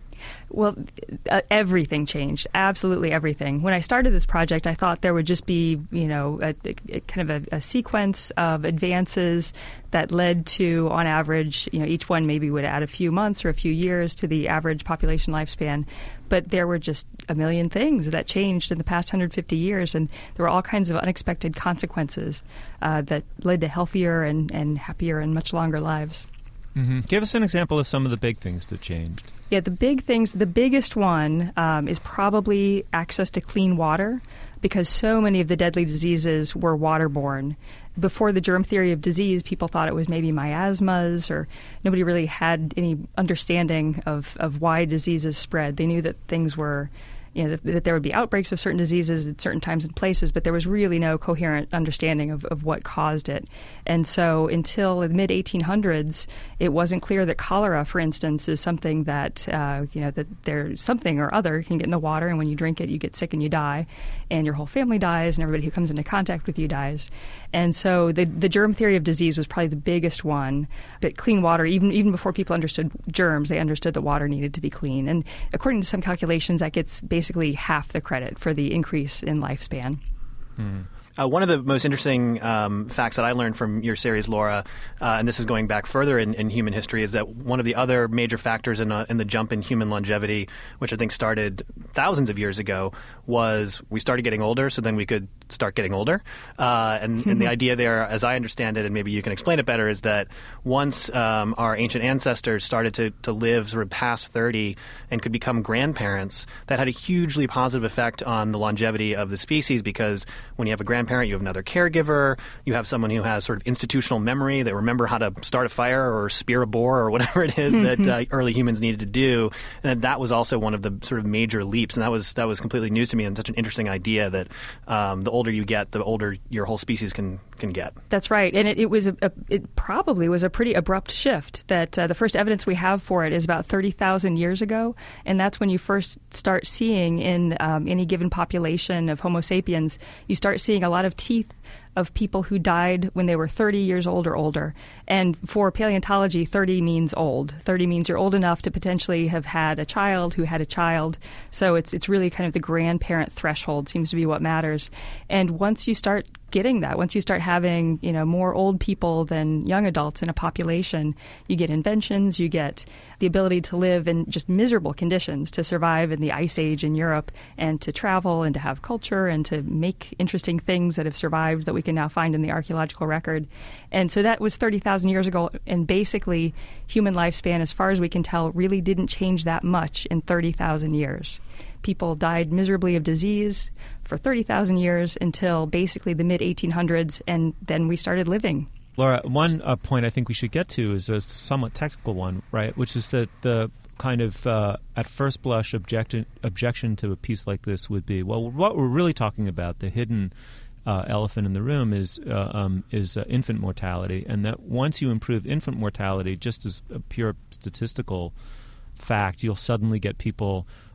Well, uh, everything changed. Absolutely everything. When I started this project, I thought there would just be, you know, a, a, kind of a, a sequence of advances that led to, on average, you know, each one maybe would add a few months or a few years to the average population lifespan. But there were just a million things that changed in the past one hundred fifty years, and there were all kinds of unexpected consequences uh, that led to healthier and, and happier and much longer lives. Mm-hmm. Give us an example of some of the big things that changed. Yeah, the big things, the biggest one um, is probably access to clean water, because so many of the deadly diseases were waterborne. Before the germ theory of disease, people thought it was maybe miasmas, or nobody really had any understanding of, of why diseases spread. They knew that things were, you know, that, that there would be outbreaks of certain diseases at certain times and places, but there was really no coherent understanding of, of what caused it. And so until the mid eighteen hundreds, it wasn't clear that cholera, for instance, is something that, uh, you know, that there's something or other can get in the water, and when you drink it, you get sick and you die, and your whole family dies, and everybody who comes into contact with you dies. And so the, the germ theory of disease was probably the biggest one. But clean water, even even before people understood germs, they understood that water needed to be clean. And according to some calculations, that gets basically half the credit for the increase in lifespan. Hmm. Uh, one of the most interesting um, facts that I learned from your series, Laura, uh, and this is going back further in, in human history, is that one of the other major factors in, uh, in the jump in human longevity, which I think started thousands of years ago, was we started getting older, so then we could start getting older. Uh, and, and the idea there, as I understand it, and maybe you can explain it better, is that once um, our ancient ancestors started to, to live sort of past thirty and could become grandparents, that had a hugely positive effect on the longevity of the species, because when you have a grandparent, you have another caregiver, you have someone who has sort of institutional memory, they remember how to start a fire or spear a boar or whatever it is that uh, early humans needed to do. And that was also one of the sort of major leaps, and that was that was completely news to me, and such an interesting idea that um, the older you get, the older your whole species can can get. That's right, and it, it was a, a, it probably was a pretty abrupt shift. That uh, the first evidence we have for it is about thirty thousand years ago, and that's when you first start seeing in um, any given population of Homo sapiens, you start seeing a lot of teeth of people who died when they were thirty years old or older. And for paleontology, thirty means old. thirty means you're old enough to potentially have had a child who had a child. So it's it's really kind of the grandparent threshold seems to be what matters. And once you start getting that, once you start having, you know, more old people than young adults in a population, you get inventions, you get the ability to live in just miserable conditions, to survive in the Ice Age in Europe, and to travel and to have culture and to make interesting things that have survived that we can now find in the archaeological record. And so that was thirty thousand years ago, and basically human lifespan, as far as we can tell, really didn't change that much in thirty thousand years. People died miserably of disease for thirty thousand years until basically the mid eighteen hundreds, and then we started living. Laura, one uh, point I think we should get to is a somewhat technical one, right, which is that the kind of, uh, at first blush, objection, objection to a piece like this would be, well, what we're really talking about, the hidden uh, elephant in the room, is uh, um, is uh, infant mortality, and that once you improve infant mortality, just as a pure statistical fact, you'll suddenly get people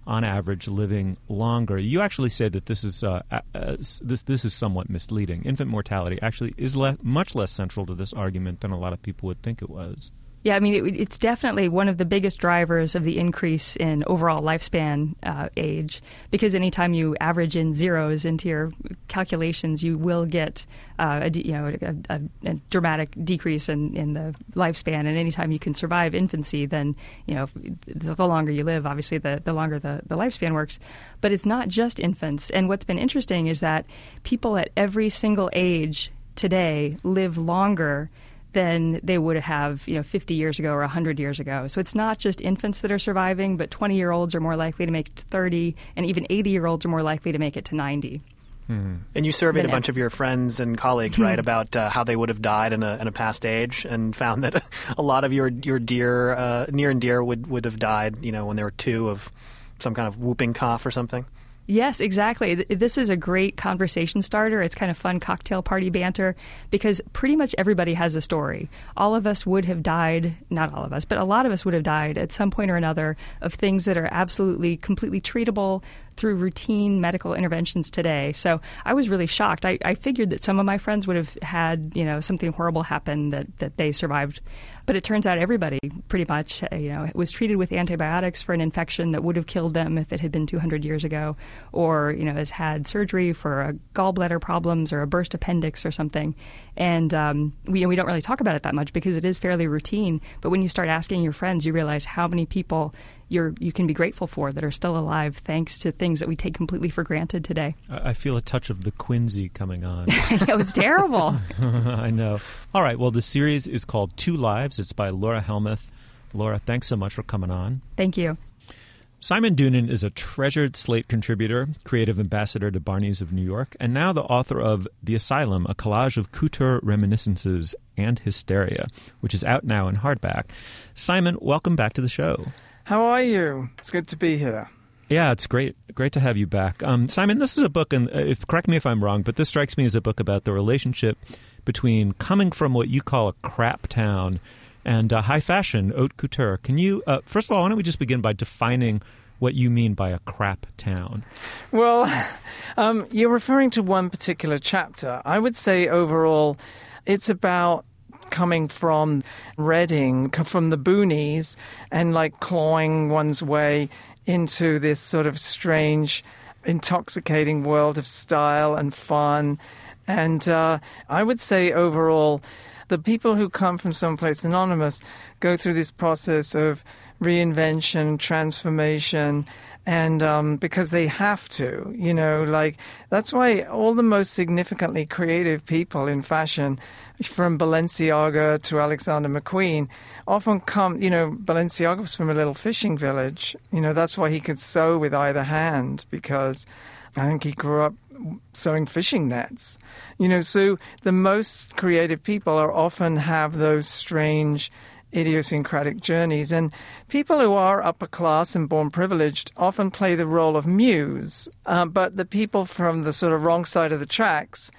on average, living longer. You actually say that this is uh, uh, this this is somewhat misleading. Infant mortality actually is le- much less central to this argument than a lot of people would think it was. Yeah, I mean, it, it's definitely one of the biggest drivers of the increase in overall lifespan uh, age, because anytime you average in zeros into your calculations, you will get uh, a, you know, a, a, a dramatic decrease in, in the lifespan. And anytime you can survive infancy, then, you know, the, the longer you live, obviously, the, the longer the, the lifespan works. But it's not just infants. And what's been interesting is that people at every single age today live longer than they would have, you know, fifty years ago or one hundred years ago. So it's not just infants that are surviving, but twenty-year-olds are more likely to make it to thirty, and even eighty-year-olds are more likely to make it to ninety. Hmm. And you surveyed Than a bunch ever. of your friends and colleagues, right, about uh, how they would have died in a, in a past age, and found that a lot of your your dear, uh, near and dear would, would have died, you know, when they were two of some kind of whooping cough or something. Yes, exactly. This is a great conversation starter. It's kind of fun cocktail party banter because pretty much everybody has a story. All of us would have died, not all of us, but a lot of us would have died at some point or another of things that are absolutely, completely treatable through routine medical interventions today. So I was really shocked. I, I figured that some of my friends would have had, you know, something horrible happen that, that they survived. But it turns out everybody pretty much, you know, was treated with antibiotics for an infection that would have killed them if it had been two hundred years ago, or, you know, has had surgery for a gallbladder problems or a burst appendix or something. And um, we, we don't really talk about it that much because it is fairly routine. But when you start asking your friends, you realize how many people you're, you can be grateful for that are still alive thanks to things that we take completely for granted today. I I feel a touch of the Quincy coming on. It's terrible. I know. All right. Well, the series is called Two Lives. It's by Laura Helmuth. Laura, thanks so much for coming on. Thank you. Simon Doonan is a treasured Slate contributor, creative ambassador to Barney's of New York, and now the author of The Asylum, a collage of couture reminiscences and hysteria, which is out now in hardback. Simon, welcome back to the show. How are you? It's good to be here. Yeah, it's great. Great to have you back. Um, Simon, this is a book, and if, correct me if I'm wrong, but this strikes me as a book about the relationship between coming from what you call a crap town and uh, high fashion, haute couture. Can you, uh, first of all, why don't we just begin by defining what you mean by a crap town? Well, um, you're referring to one particular chapter. I would say overall it's about coming from Reading, from the boonies, and like clawing one's way into this sort of strange, intoxicating world of style and fun. And uh, I would say overall, the people who come from someplace anonymous go through this process of reinvention, transformation, and um, because they have to, you know, like that's why all the most significantly creative people in fashion, from Balenciaga to Alexander McQueen, often come, you know, Balenciaga was from a little fishing village. You know, that's why he could sew with either hand, because I think he grew up sewing fishing nets. You know, so the most creative people are often have those strange idiosyncratic journeys. And people who are upper class and born privileged often play the role of muse. Uh, but the people from the sort of wrong side of the tracks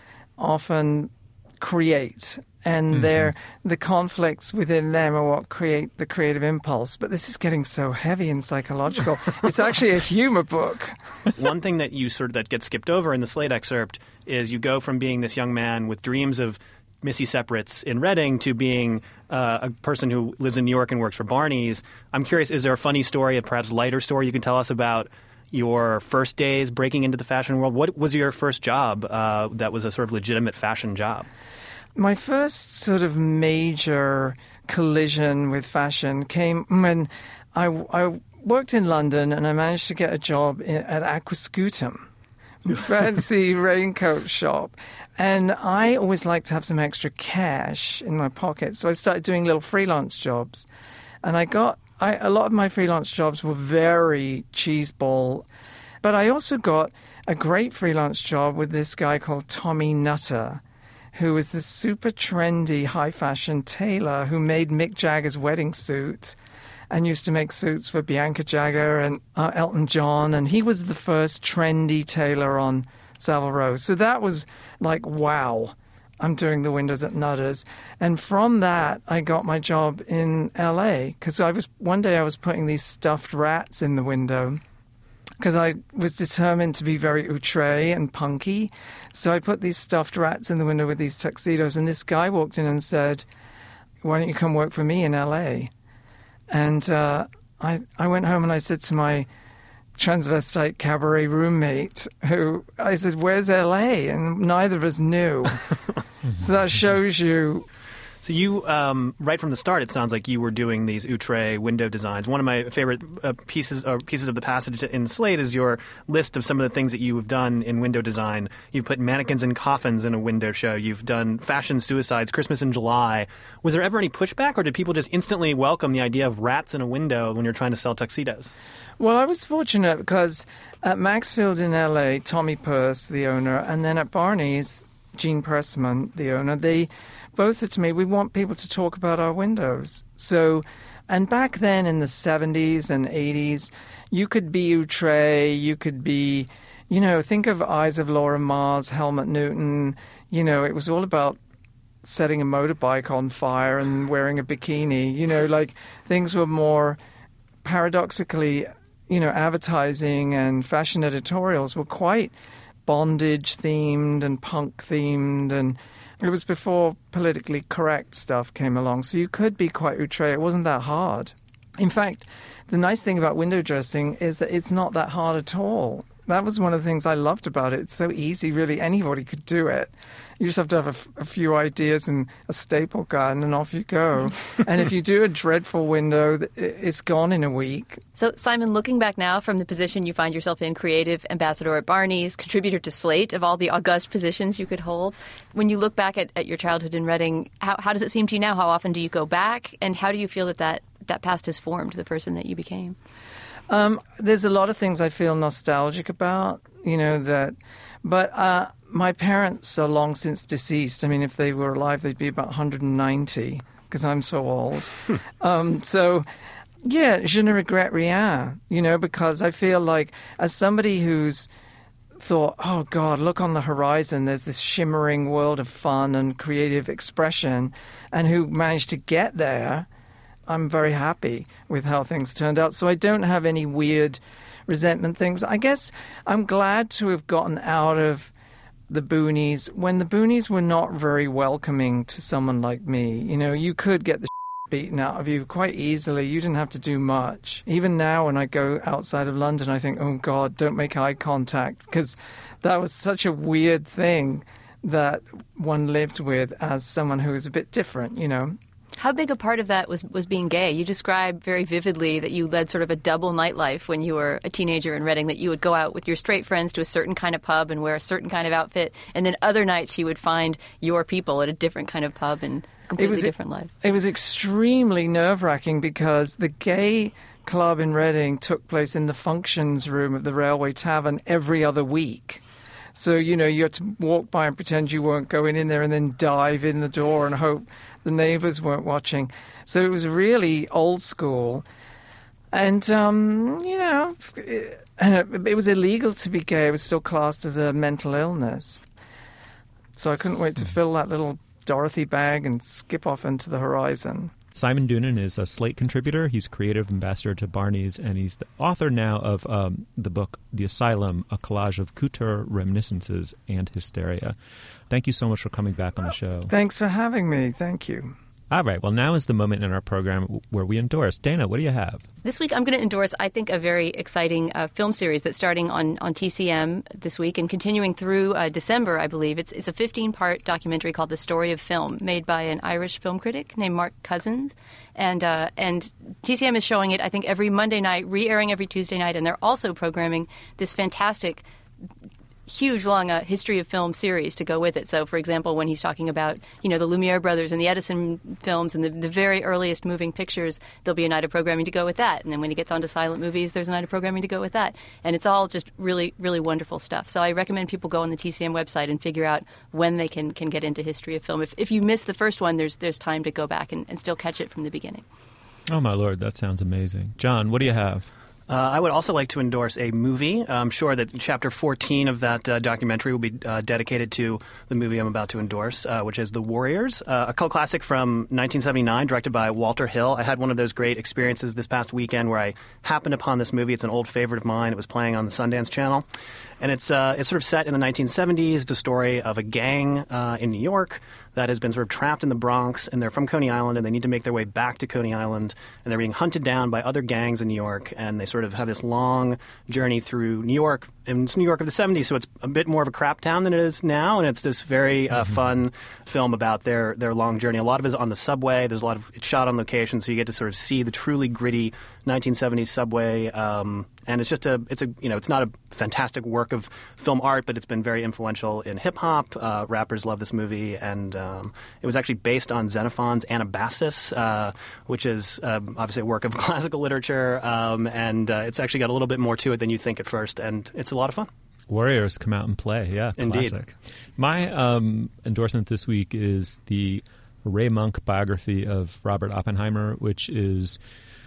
often create. And mm-hmm. they're, the conflicts within them are what create the creative impulse. But this is getting so heavy and psychological. It's actually a humor book. One thing that you sort of that gets skipped over in the Slate excerpt is you go from being this young man with dreams of Missy Separates in Reading to being uh, a person who lives in New York and works for Barney's. I'm curious, is there a funny story, a perhaps lighter story you can tell us about your first days breaking into the fashion world? What was your first job uh, that was a sort of legitimate fashion job? My first sort of major collision with fashion came when I, I worked in London and I managed to get a job in, at Aquascutum, fancy raincoat shop. And I always liked to have some extra cash in my pocket, so I started doing little freelance jobs. And I got, I, a lot of my freelance jobs were very cheeseball. But I also got a great freelance job with this guy called Tommy Nutter, who was this super trendy, high-fashion tailor who made Mick Jagger's wedding suit and used to make suits for Bianca Jagger and uh, Elton John. And he was the first trendy tailor on Savile Row. So that was like, wow, I'm doing the windows at Nutter's. And from that, I got my job in L A because I was one day I was putting these stuffed rats in the window. because I was determined to be very outre and punky. So I put these stuffed rats in the window with these tuxedos, and this guy walked in and said, "Why don't you come work for me in L A?" And uh, I, I went home and I said to my transvestite cabaret roommate, who I said, "Where's L A?" And neither of us knew. So that shows you. So you, um, right from the start, it sounds like you were doing these outre window designs. One of my favorite uh, pieces or pieces of the passage in Slate is your list of some of the things that you have done in window design. You've put mannequins and coffins in a window show. You've done fashion suicides, Christmas in July. Was there ever any pushback, or did people just instantly welcome the idea of rats in a window when you're trying to sell tuxedos? Well, I was fortunate because at Maxfield in L A, Tommy Purse, the owner, and then at Barney's, Gene Pressman, the owner, they both said to me, "We want people to talk about our windows." So, and back then in the seventies and eighties, you could be outre, you could be, you know, think of Eyes of Laura Mars, Helmut Newton. You know, it was all about setting a motorbike on fire and wearing a bikini. You know, like things were more paradoxically, you know, advertising and fashion editorials were quite bondage themed and punk themed, and it was before politically correct stuff came along, so you could be quite outre. It wasn't that hard. In fact, the nice thing about window dressing is that it's not that hard at all. That was one of the things I loved about it. It's so easy, really. Anybody could do it. You just have to have a, f- a few ideas and a staple gun, and off you go. And if you do a dreadful window, it's gone in a week. So, Simon, looking back now from the position you find yourself in, creative ambassador at Barney's, contributor to Slate, of all the august positions you could hold, when you look back at, at your childhood in Reading, how, how does it seem to you now? How often do you go back? And how do you feel that that, that past has formed the person that you became? Um, there's a lot of things I feel nostalgic about, you know, that, but uh, my parents are long since deceased. I mean, if they were alive, they'd be about one hundred ninety, because I'm so old. um, so, yeah, je ne regrette rien, you know, because I feel like as somebody who's thought, oh, God, look on the horizon, there's this shimmering world of fun and creative expression, and who managed to get there, I'm very happy with how things turned out. So I don't have any weird resentment things. I guess I'm glad to have gotten out of the boonies when the boonies were not very welcoming to someone like me. You know, you could get the beaten out of you quite easily. You didn't have to do much. Even now when I go outside of London, I think, oh, God, don't make eye contact, because that was such a weird thing that one lived with as someone who was a bit different, you know. How big a part of that was, was being gay? You describe very vividly that you led sort of a double nightlife when you were a teenager in Reading, that you would go out with your straight friends to a certain kind of pub and wear a certain kind of outfit, and then other nights you would find your people at a different kind of pub and completely it was, different life. It was extremely nerve-wracking because the gay club in Reading took place in the functions room of the Railway Tavern every other week. So, you know, you had to walk by and pretend you weren't going in there and then dive in the door and hope the neighbours weren't watching. So it was really old school. And, um, you know, it, it was illegal to be gay. It was still classed as a mental illness. So I couldn't wait to fill that little Dorothy bag and skip off into the horizon. Simon Doonan is a Slate contributor. He's creative ambassador to Barney's, and he's the author now of um, the book The Asylum, a collage of couture, reminiscences, and hysteria. Thank you so much for coming back on the show. Thanks for having me. Thank you. All right. Well, now is the moment in our program where we endorse. Dana, what do you have? This week, I'm going to endorse, I think, a very exciting uh, film series that's starting on, on T C M this week and continuing through uh, December, I believe. It's, it's a fifteen-part documentary called The Story of Film, made by an Irish film critic named Mark Cousins. And uh, and T C M is showing it, I think, every Monday night, re-airing every Tuesday night. And they're also programming this fantastic huge, long uh, history of film series to go with it. So, for example, when he's talking about, you know, the Lumiere brothers and the Edison films and the, the very earliest moving pictures, there'll be a night of programming to go with that. And then when he gets onto silent movies, there's a night of programming to go with that. And it's all just really, really wonderful stuff. So I recommend people go on the T C M website and figure out when they can, can get into history of film. If, if you missed the first one, there's there's time to go back and, and still catch it from the beginning. Oh, my Lord, that sounds amazing. John, what do you have? Uh, I would also like to endorse a movie. I'm sure that chapter fourteen of that uh, documentary will be uh, dedicated to the movie I'm about to endorse, uh, which is The Warriors, uh, a cult classic from nineteen seventy-nine, directed by Walter Hill. I had one of those great experiences this past weekend where I happened upon this movie. It's an old favorite of mine. It was playing on the Sundance Channel. And it's uh, it's sort of set in the nineteen seventies, the story of a gang uh, in New York that has been sort of trapped in the Bronx, and they're from Coney Island, and they need to make their way back to Coney Island, and they're being hunted down by other gangs in New York, and they sort of have this long journey through New York. And it's New York of the seventies, so it's a bit more of a crap town than it is now, and it's this very uh, mm-hmm. fun film about their, their long journey. A lot of it is on the subway. There's a lot of it's shot on location, so you get to sort of see the truly gritty nineteen seventies subway. Um, and it's just a it's a you know it's not a fantastic work of film art, but it's been very influential in hip hop. Uh, rappers love this movie, and um, it was actually based on Xenophon's Anabasis, uh, which is um, obviously a work of classical literature, um, and uh, it's actually got a little bit more to it than you think at first, and it's a lot of fun. Warriors come out and play, yeah, Indeed. Classic. My um, endorsement this week is the Ray Monk biography of Robert Oppenheimer, which is,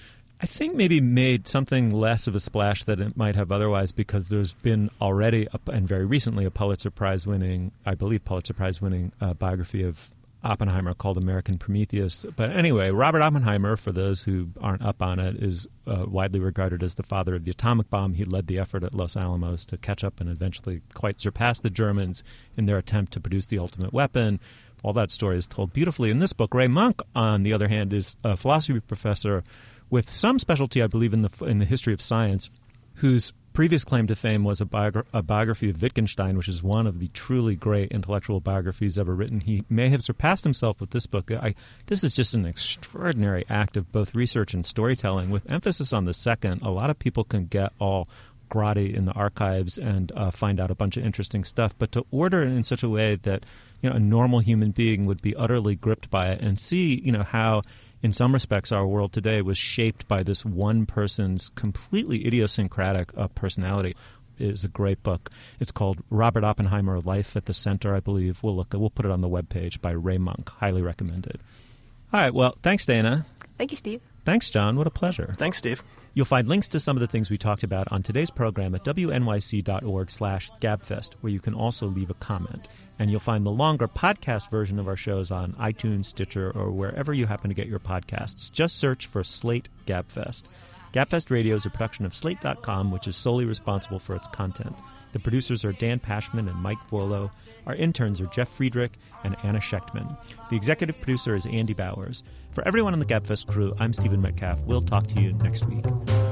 I think, maybe made something less of a splash than it might have otherwise, because there's been already, a, and very recently, a Pulitzer Prize-winning, I believe Pulitzer Prize-winning uh, biography of Oppenheimer called American Prometheus. But anyway, Robert Oppenheimer, for those who aren't up on it, is uh, widely regarded as the father of the atomic bomb. He led the effort at Los Alamos to catch up and eventually quite surpass the Germans in their attempt to produce the ultimate weapon. All that story is told beautifully in this book. Ray Monk, on the other hand, is a philosophy professor with some specialty, I believe, in the in the history of science, whose previous claim to fame was a, biogra- a biography of Wittgenstein, which is one of the truly great intellectual biographies ever written. He may have surpassed himself with this book. I, this is just an extraordinary act of both research and storytelling, with emphasis on the second. A lot of people can get all grotty in the archives and uh, find out a bunch of interesting stuff, but to order it in such a way that, you know, a normal human being would be utterly gripped by it, and see, you know, how in some respects our world today was shaped by this one person's completely idiosyncratic uh, personality, is a great book. It's called Robert Oppenheimer, Life at the Center, I believe. We'll look. We'll put it on the webpage by Ray Monk. Highly recommended. All right. Well, thanks, Dana. Thank you, Steve. Thanks, John. What a pleasure. Thanks, Steve. You'll find links to some of the things we talked about on today's program at W N Y C dot org slash gabfest, where you can also leave a comment. And you'll find the longer podcast version of our shows on iTunes, Stitcher, or wherever you happen to get your podcasts. Just search for Slate Gabfest. Gabfest Radio is a production of Slate dot com, which is solely responsible for its content. The producers are Dan Pashman and Mike Vorlo. Our interns are Jeff Friedrich and Anna Schechtman. The executive producer is Andy Bowers. For everyone on the Gabfest crew, I'm Stephen Metcalf. We'll talk to you next week.